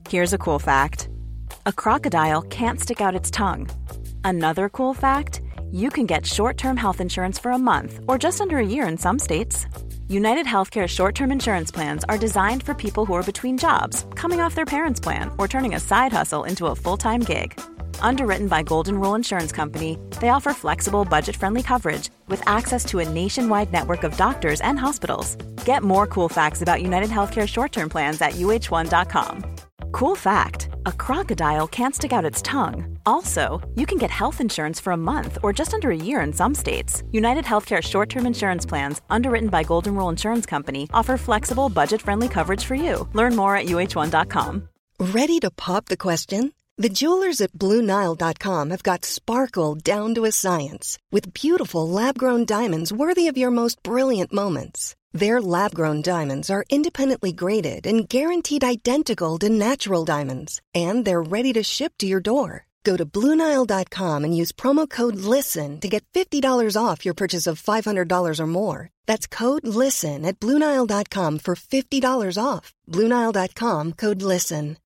Here's a cool fact. A crocodile can't stick out its tongue. Another cool fact, you can get short-term health insurance for a month or just under a year in some states. United Healthcare short-term insurance plans are designed for people who are between jobs, coming off their parents' plan, or turning a side hustle into a full-time gig. Underwritten by Golden Rule Insurance Company, they offer flexible, budget-friendly coverage with access to a nationwide network of doctors and hospitals. Get more cool facts about United Healthcare short-term plans at uh1.com. Cool fact, a crocodile can't stick out its tongue. Also, you can get health insurance for a month or just under a year in some states. United Healthcare short-term insurance plans, underwritten by Golden Rule Insurance Company, offer flexible, budget-friendly coverage for you. Learn more at uh1.com. Ready to pop the question? The jewelers at BlueNile.com have got sparkle down to a science with beautiful lab-grown diamonds worthy of your most brilliant moments. Their lab-grown diamonds are independently graded and guaranteed identical to natural diamonds, and they're ready to ship to your door. Go to BlueNile.com and use promo code LISTEN to get $50 off your purchase of $500 or more. That's code LISTEN at BlueNile.com for $50 off. BlueNile.com, code LISTEN.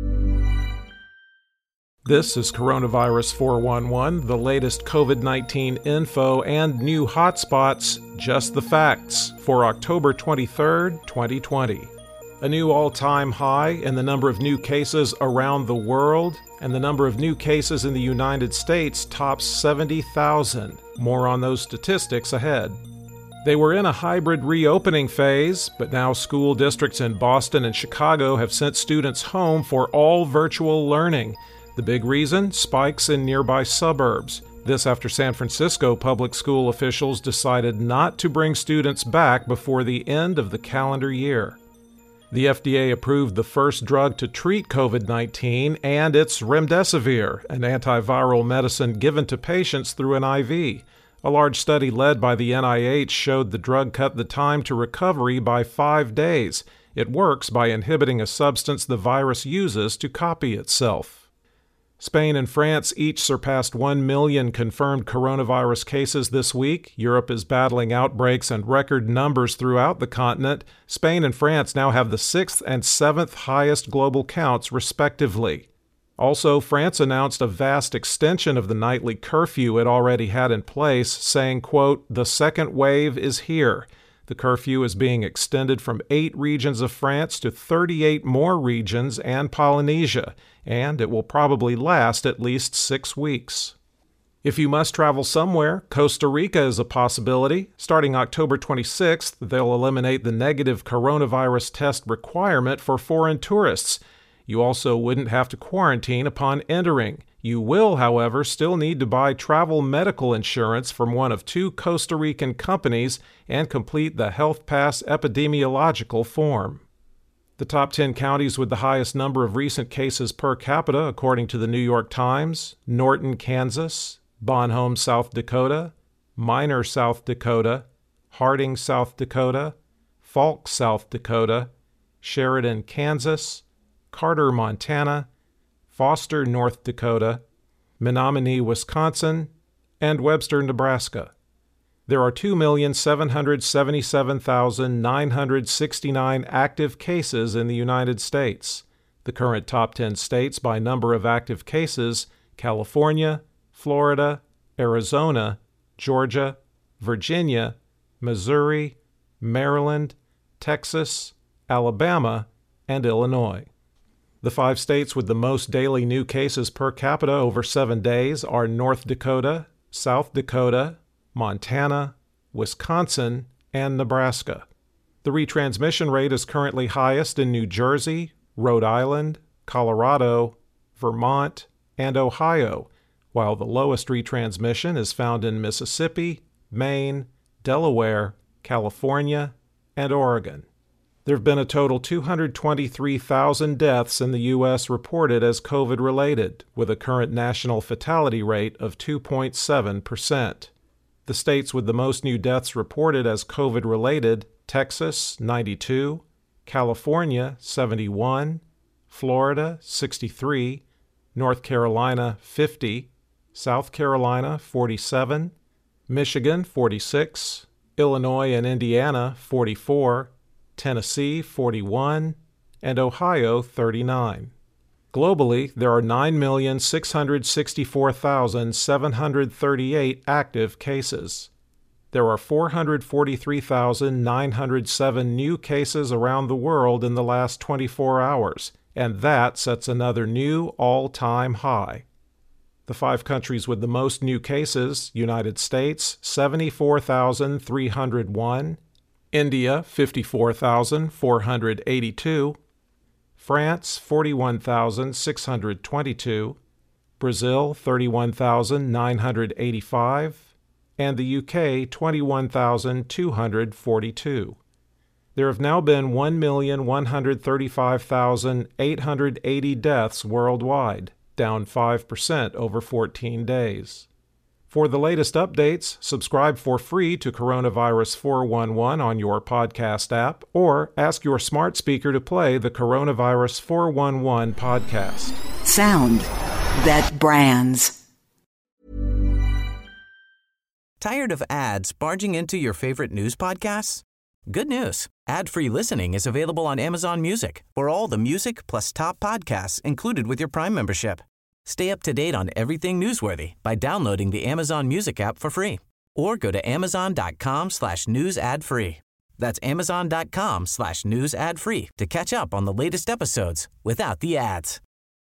This is Coronavirus 411, the latest COVID-19 info and new hotspots, just the facts, for October 23rd, 2020. A new all-time high in the number of new cases around the world, and the number of new cases in the United States tops 70,000. More on those statistics ahead. They were in a hybrid reopening phase, but now school districts in Boston and Chicago have sent students home for all virtual learning. The big reason? Spikes in nearby suburbs. This after San Francisco public school officials decided not to bring students back before the end of the calendar year. The FDA approved the first drug to treat COVID-19, and it's remdesivir, an antiviral medicine given to patients through an IV. A large study led by the NIH showed the drug cut the time to recovery by 5 days. It works by inhibiting a substance the virus uses to copy itself. Spain and France each surpassed 1 million confirmed coronavirus cases this week. Europe is battling outbreaks and record numbers throughout the continent. Spain and France now have the 6th and 7th highest global counts, respectively. Also, France announced a vast extension of the nightly curfew it already had in place, saying, quote, "The second wave is here." The curfew is being extended from 8 regions of France to 38 more regions and Polynesia, and it will probably last at least 6 weeks. If you must travel somewhere, Costa Rica is a possibility. Starting October 26th, they'll eliminate the negative coronavirus test requirement for foreign tourists. You also wouldn't have to quarantine upon entering. You will, however, still need to buy travel medical insurance from one of 2 Costa Rican companies and complete the Health Pass epidemiological form. The top 10 counties with the highest number of recent cases per capita, according to the New York Times: Norton, Kansas; Bonhomme, South Dakota; Minor, South Dakota; Harding, South Dakota; Falk, South Dakota; Sheridan, Kansas; Carter, Montana; Foster, North Dakota; Menominee, Wisconsin; and Webster, Nebraska. There are 2,777,969 active cases in the United States. The current top 10 states by number of active cases: California, Florida, Arizona, Georgia, Virginia, Missouri, Maryland, Texas, Alabama, and Illinois. The 5 states with the most daily new cases per capita over 7 days are North Dakota, South Dakota, Montana, Wisconsin, and Nebraska. The retransmission rate is currently highest in New Jersey, Rhode Island, Colorado, Vermont, and Ohio, while the lowest retransmission is found in Mississippi, Maine, Delaware, California, and Oregon. There have been a total 223,000 deaths in the U.S. reported as COVID-related, with a current national fatality rate of 2.7%. The states with the most new deaths reported as COVID-related: Texas, 92, California, 71, Florida, 63, North Carolina, 50, South Carolina, 47, Michigan, 46, Illinois and Indiana, 44, Tennessee, 41, and Ohio, 39. Globally, there are 9,664,738 active cases. There are 443,907 new cases around the world in the last 24 hours, and that sets another new all-time high. The 5 countries with the most new cases: United States, 74,301, India, 54,482, France, 41,622, Brazil, 31,985, and the UK, 21,242. There have now been 1,135,880 deaths worldwide, down 5% over 14 days. For the latest updates, subscribe for free to Coronavirus 411 on your podcast app, or ask your smart speaker to play the Coronavirus 411 podcast. Sound that brands. Tired of ads barging into your favorite news podcasts? Good news. Ad-free listening is available on Amazon Music for all the music plus top podcasts included with your Prime membership. Stay up to date on everything newsworthy by downloading the Amazon Music app for free, or go to amazon.com/news ad free. That's amazon.com/news ad free to catch up on the latest episodes without the ads.